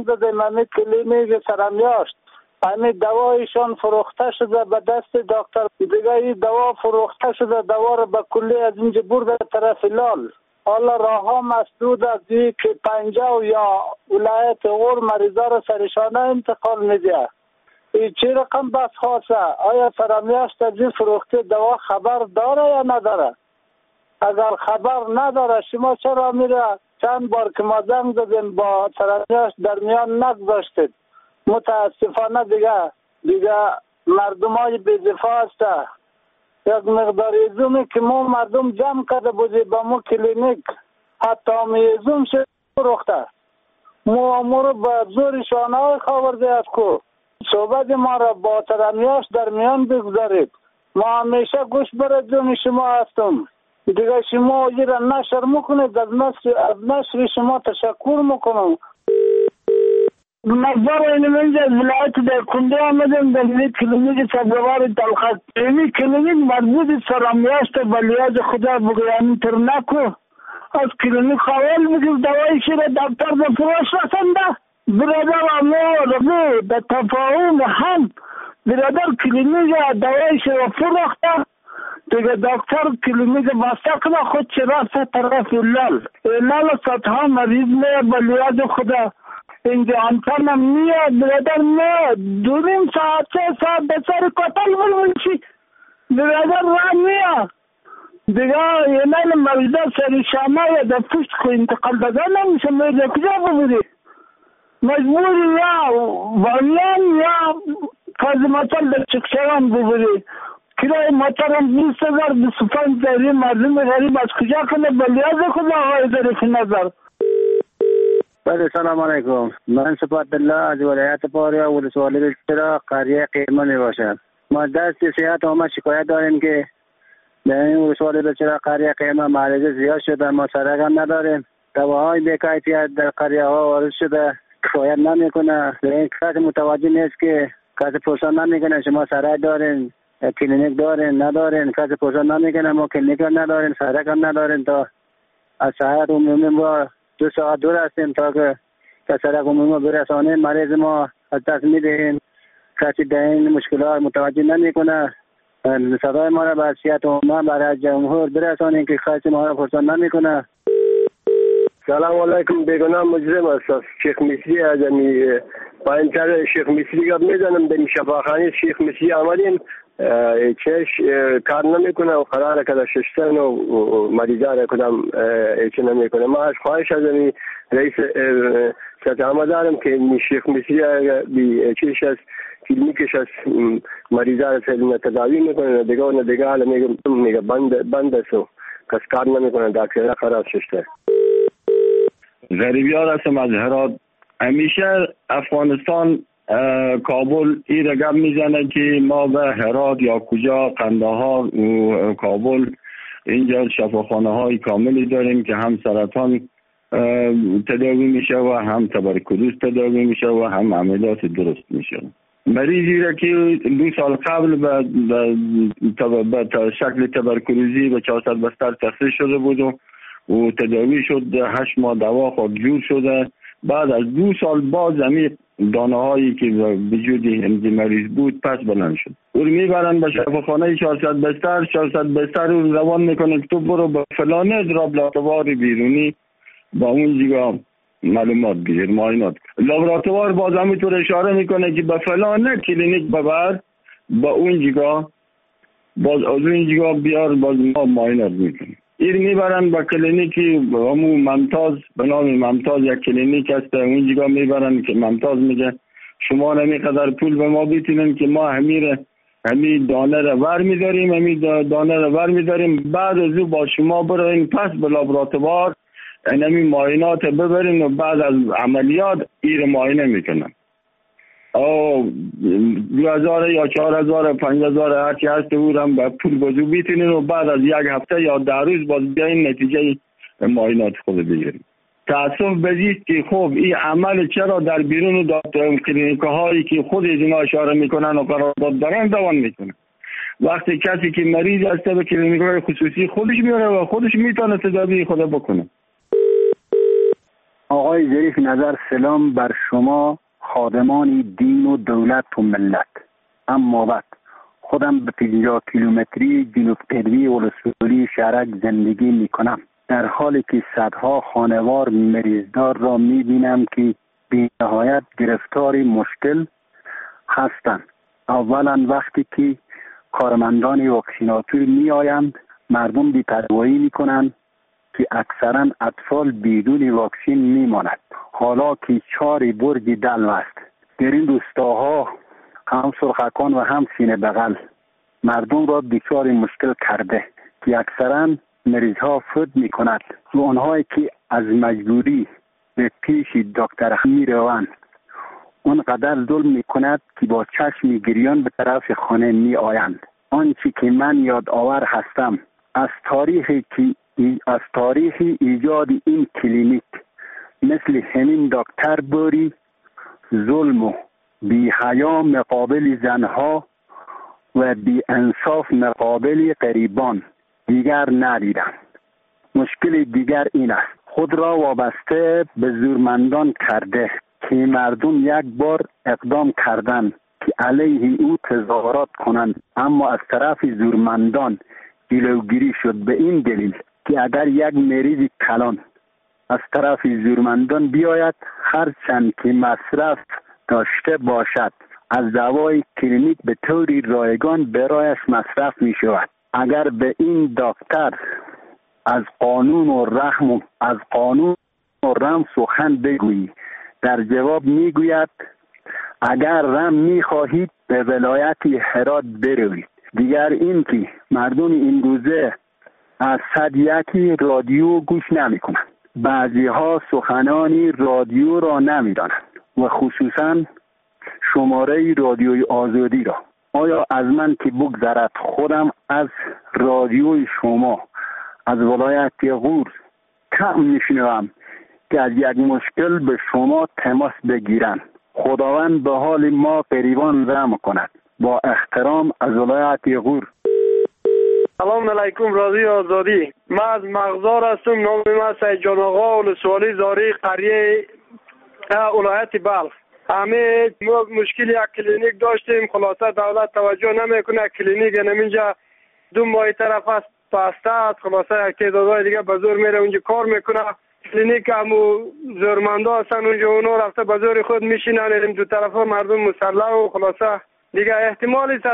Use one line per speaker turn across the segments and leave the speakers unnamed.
زنگ زدیم همین کلینیک سرمیاشت، همین دوایشان فروخته شده به دست دکتر دیگه. این دوا فروخته شده، دوا رو به کلی از اینجا برده طرف لال. حالا راه ها مسدود از این که پنجاه یا ولایت غور مریضا رو سرشانه انتقال میده. این چی رقم بس خاصه؟ آیا سرمیاشت از این فروخته دوا خبر داره یا نداره؟ اگر خبر نداره شما چرا میره؟ چند بار که ما زنگ زدیم با سرمیاشت در میان نگذاشتید. متاسفانه دیگه مردم های بی‌دفاع هست. یک مقدار ایزومی که ما مردم جمع کرده بودی با مو کلینیک، حتی ایزوم شد فروخته. ما رو به زور شانه های خاورده از کو صحبت ما را با سرمیاشت در میان بگذارید. ما همیشه گوش بر جون شما هستم. دیگه شما این را نشر میکنید، از نشر شما تشکر میکنم. مقدار اینجا از ولایت در کنده آمدیم در این کلینیک سبزوار تلخت. این کلینیک مربوط سرمیاشت بلیاز خدا بگویانی تر نکو. از کلینیک خوال بگیر دوایشی را دفتر به فروش رسنده. برادر امو ربی به تفاهم هم برادر کلینیک دوایشی را فروخته. دیگه دکتر کلینیک بسته کنه خود چرا سه طرف لال سطح مریض میه بلیاز خدا. اینجا انتانم میاد برادر میاد 2.5 ساعت 3 ساعت به سر کتل بلونشی برادر را میاد دیگه اینال مریضا سری شامه یا در پشت خو انتقال داده نمیشه. میده کجا ببوری؟ مجبوری یا والیان یا کازماتل در چکشوان ببوری. کرای موترم 20,000 25,000 مردم غریب از کجا کنه بلیاز خدا آقای ظریف نظر.
بله سلام علیکم. من صفات الله از ولایت پاریا ولسوالی بلچرا قریه قیمه می باشم. ما دست صحت آمد شکایت داریم که در این ولسوالی بلچرا قریه قیمه معالجه زیاد شده، ما سرک هم نداریم. دواهای بی‌کیفیت در قریه ها وارد شده، کفایت نمیکنه. در این کس متوجه نیست که کس پرسان نمیکنه شما سرک دارین، کلینیک دارین ندارین. کس پرسان نمیکنه ما کلینیک هم ندارین، سرک هم ندارین. تا از صحت عمومی با 2 ساعت دور هستیم تا که سرک عمومی برسانیم. مریض ما از دست میدهیم، کسی در این مشکلات متوجه نمیکنه. صدای ما را به سیاحت عمومی برای جمهور برسانیم که کسی ما را پرسان نمیکنه.
سلام علیکم. بیگناه مجرم است شیخ مصری از پایینتر شیخ مصری گپ میزنم. در شفاخانه شیخ مصری آمدیم، چش کار نمیکنه و قراره که ششتن و مریضا را کدام چه نمیکنه. ما از خواهش از رئیس سطح آمدارم که شیخ مصری بی چیش از کلینیکش از مریضا را سلیم تداوی میکنه. دیگه حالا میگه بند است و کس کار نمیکنه، دکتر خراب ششته.
غریبیار هستم از هرات. همیشه افغانستان کابل این رقم میزنه که ما به هرات یا کجا قندهار و کابل اینجا شفاخانه های کاملی داریم که هم سرطان تداوی میشه و هم تبرکلوز تداوی میشه و هم عملیات درست میشه. مریضی را که 2 سال قبل به شکل تبرکلوزی به 400 بستر تخصیص شده بود و تداوی شد. 8 ماه دوا خود جور شده. بعد از 2 سال باز همین دانه هایی که وجود این مریض بود پس بلند شد. او میبرن به شفاخانه 400 بستر رو روان میکنه که تو برو به فلانه لابراتوار بیرونی با اون جگه معلومات بگیر، معاینات. لابراتوار باز همینطور اشاره میکنه که به فلانه کلینیک ببر، با اون جگه باز از اون جگه بیار، باز ما معاینات میکنیم. این میبرن با کلینیکی همون ممتاز، به نام ممتاز یک کلینیک هست. اون جگه میبرن که ممتاز میگه شما نمی قدر پول به ما بیتونین که ما همین دانه رو ور میداریم، بعد از او با شما برین پس به لابراتوار همین معاینات ببرین و بعد از عملیات این معاینه میکنن. 2000 یا 4000 یا 5000 هرچی هست او هم به پول بازو بیتونین و بعد از 1 هفته یا 10 روز باز بیاین نتیجه معاینات خود بگیریم. تأسف بزیست که خب این عمل چرا در بیرون کلینیک هایی که خود اینا اشاره میکنن و قرارداد دارن دوام میکنن. وقتی کسی که مریض هست به کلینیک های خصوصی خودش میاره و خودش میتونه تداوی خود بکنه.
آقای ظریف نظر، سلام بر شما خادمان دین و دولت و ملت. اما بعد خودم به 50 کیلومتری جنوب غربی ولسوالی شهرک زندگی می کنم، در حالی که صدها خانوار مریضدار را می بینم که بی نهایت گرفتار مشکل هستند. اولا وقتی که کارمندان واکسیناتور می آیند مردم بی‌پروایی می کنند که اکثرا اطفال بدون واکسین می ماند، حالا که 4 برج دلو است. در این روستاها هم سرخکان و هم سینه بغل مردم را دچار مشکل کرده که اکثرا مریض ها فوت می کند و آنهایی که از مجبوری به پیش دکتر می روند اونقدر ظلم می کند که با چشم گریان به طرف خانه می آیند. آنچه که من یادآور هستم از تاریخ ایجاد این کلینیک مثل همین دکتر بوری ظلم و بی حیا مقابل زنها و بی انصاف مقابل غریبان دیگر ندیدم. مشکل دیگر این است، خود را وابسته به زورمندان کرده که مردم یک بار اقدام کردند که علیه او تظاهرات کنند، اما از طرف زورمندان جلوگیری شد، به این دلیل که اگر یک مریض کلان از طرف زورمندان بیاید هر چند که مصرف داشته باشد از دوای کلینیک به طوری رایگان برایش مصرف می شود. اگر به این دکتر از قانون و رحم سخن بگویی، در جواب می گوید اگر رحم می خواهید به ولایت هرات بروید. دیگر این که مردم این روزه از 101 رادیو گوش نمی کنند. بعضی ها سخنانی رادیو را نمی دانند و خصوصا شماره رادیوی آزادی را. آیا از من که بگذرد خودم از رادیوی شما از ولایت غور کم میشنوم که از یک مشکل به شما تماس بگیرند. خداوند به حال ما غریبان رحم کند. با احترام از ولایت غور.
سلام علیکم رادیو آزادی. من از مغزار هستم. نام من سید جان آقا ولسوالی زاری قریه ولایت بلخ. همه مشکل یک کلینیک داشتیم، خلاصه دولت توجه نمیکنه. کلینیک اینجا 2 ماه طرف است پسته است، خلاصه یک تعدادهای دیگه به زور میره اونجا کار میکنه. کلینیک همو زورمندا هستن اونجا، اونا رفته به زور خود میشینن، 2 طرف مردم مسلح و خلاصه دیگه احتمالی 100%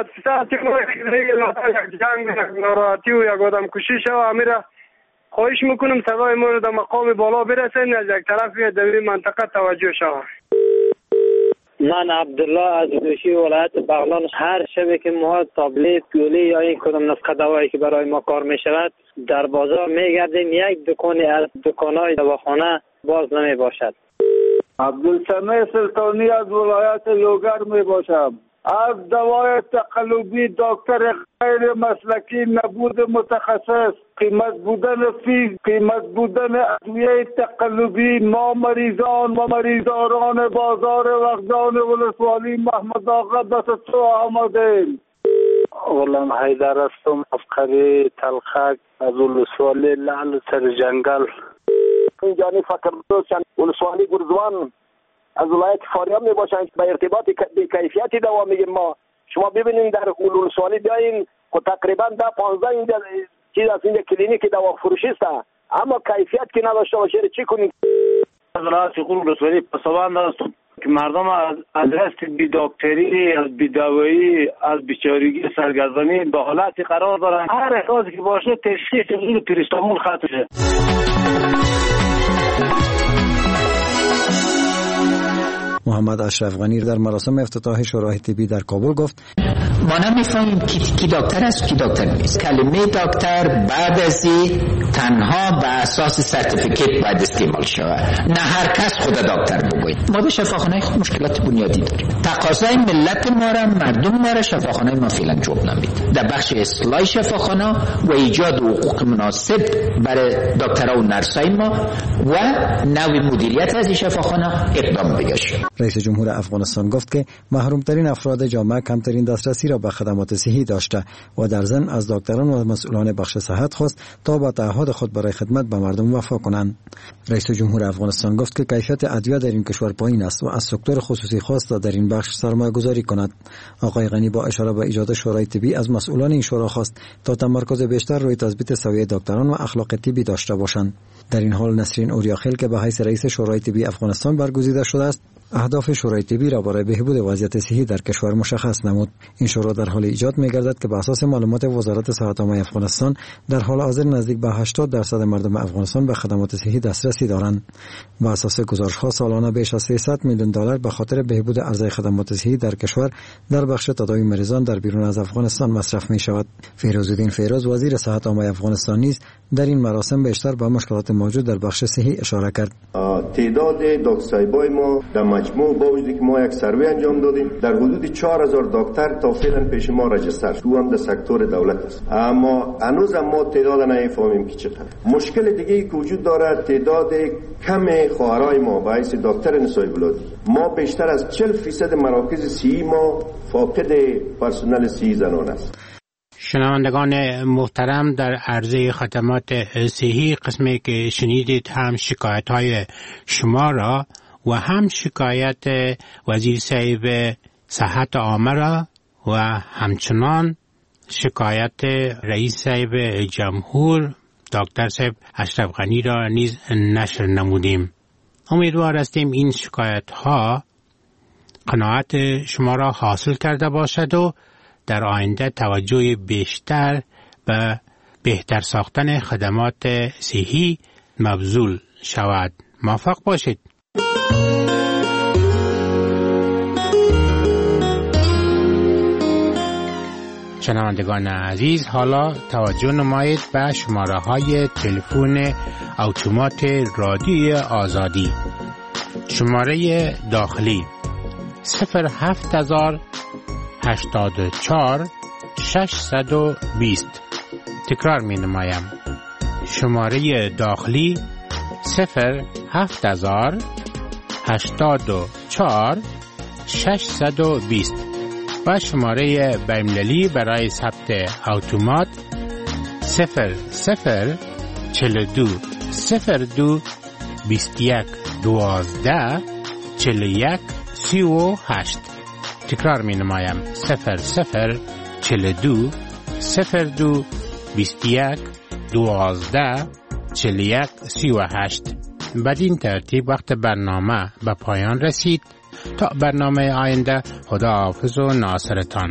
یک جنگ یک ناراحتی و یک آدم کشی شو. امیره خواهش میکنم صدای ما در مقام بالا برسین، از یک طرف در این منطقه توجه شود.
من عبدالله از دوشی ولایت بغلان. هر شبه که ما تابلت پیولی یا این کدام نسخه دوایی که برای ما کار می شود در بازار می گردیم، یک دکانی از دکانهای دواخانه باز نمی باشد.
عبدالسمیع سلطانی از ولایت لوگر می باشم. از دوای تقلبی دکتر غیر مسلکی، نبود متخصص، قیمت بودن فیز، قیمت بودن ادویه تقلبی، ما مریضان و مریضاران بازار وغزان ولسوالی محمد آقا دست تو آمدیم.
غلام حیدر هستم از قریه تلخک از ولسوالی لعل سر جنگل.
اینجانی فکر دوستان ولسوالی گرزوان از ولایت فاریاب می باشند. به ارتباط به کیفیت دوا میگیم ما. شما ببینید در ولسوالی بیاین خب تقریبا 10-15 اینجا چیز از اینجا کلینیک دوا فروشی است، اما کیفیت که نداشته باشه چی کنیم؟
از ولایت ولسوالی پسوند هستم که مردم از دست بی دکتری، از بی دوایی، از بیچارگی سرگردانی به حالتی قرار دارن. هر احساسی که باشه تشخیص این پریستامول خطشه.
محمد اشرف غنی در مراسم افتتاح شورای طبی در کابل گفت
ما نمیفهمیم کی دکتر است کی دکتر نیست. کلمه دکتر بعد از تنها به اساس سرتیفیکیت باید استعمال شود، نه هر کس خود دکتر بگوید. ما به شفاخانه خود مشکلات بنیادی داریم. تقاضای ملت ما را، مردم ما را شفاخانه ما فعلا جواب نمیده. در بخش اصلاح شفاخانه و ایجاد حقوق مناسب برای دکترها و نرسای ما و نوع مدیریت از شفاخانه اقدام بگشت.
رئیس جمهور افغانستان گفت که محرومترین افراد جامعه کمترین دسترسی را به خدمات صحی داشته و در ضمن از دکتران و مسئولان بخش صحت خواست تا با تعهد خود برای خدمت به مردم وفا کنند. رئیس جمهور افغانستان گفت که کیفیت ادویه در این کشور پایین است و از سکتور خصوصی خواست تا در این بخش سرمایه‌گذاری کند. آقای غنی با اشاره به ایجاد شورای طبی از مسئولان این شورا خواست تا تمرکز بیشتر روی تثبیت سویه دکتران و اخلاق طبی داشته باشند. در این حال نسرین اوریاخیل که به حیث رئیس شورای طبی افغانستان برگزیده شده است، اهداف شورای طبی را برای بهبود وضعیت صحی در کشور مشخص نمود. این شورا در حال ایجاد می‌گردد که بر اساس معلومات وزارت صحت عامه افغانستان در حال حاضر نزدیک به 80% مردم افغانستان به خدمات صحی دسترسی دارند. بر اساس گزارش‌ها سالانه بیش از $300 میلیون به خاطر بهبود عرضه خدمات صحی در کشور در بخش تداوی مریضان در بیرون از افغانستان مصرف می‌شود. فیروزالدین فیروز وزیر صحت عامه افغانستان نیز در این مراسم بیشتر به مشکلات موجود در بخش صحی اشاره کرد.
تعداد دکترای ما در مجموع با وجودی که ما یک سروی انجام دادیم در حدود 4000 دکتر تا فعلا پیش ما رجستر تو هم در سکتور دولت است، اما هنوز ما تعداد نمیفهمیم که چقدر. مشکل دیگه ای که وجود داره تعداد کم خواهرای ما به حیث دکتر نسای ولادی. ما بیشتر از 40% مراکز صحی ما فاقد پرسنل صحی زنان است.
شنوندگان محترم، در عرضه خدمات صحی قسمی که شنیدید هم شکایت‌های شما را و هم شکایت وزیر صاحب صحت عامه را و همچنان شکایت رئیس صاحب جمهور دکتر صاحب اشرف غنی را نیز نشر نمودیم. امیدوار هستیم این شکایت‌ها قناعت شما را حاصل کرده باشد و در آینده توجه بیشتر به بهتر ساختن خدمات صحی مبذول شود. موفق باشید. شنوندگان عزیز، حالا توجه نمایید به شماره های تلفن اتومات رادیوی آزادی. شماره داخلی 07084 620. تکرار می نمایم. شماره داخلی 07084 620 و شماره بین‌المللی برای ثبت اتومات 0042 02 21 12 41 38. تکرار می نمایم. 0042 02 21 12 41 38. بدین ترتیب وقت برنامه به پایان رسید. تا برنامه آینده، خداحافظ و ناصرتان.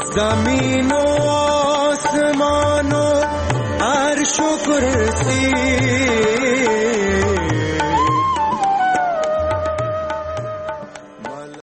زمین و آسمان و عرش و کرسی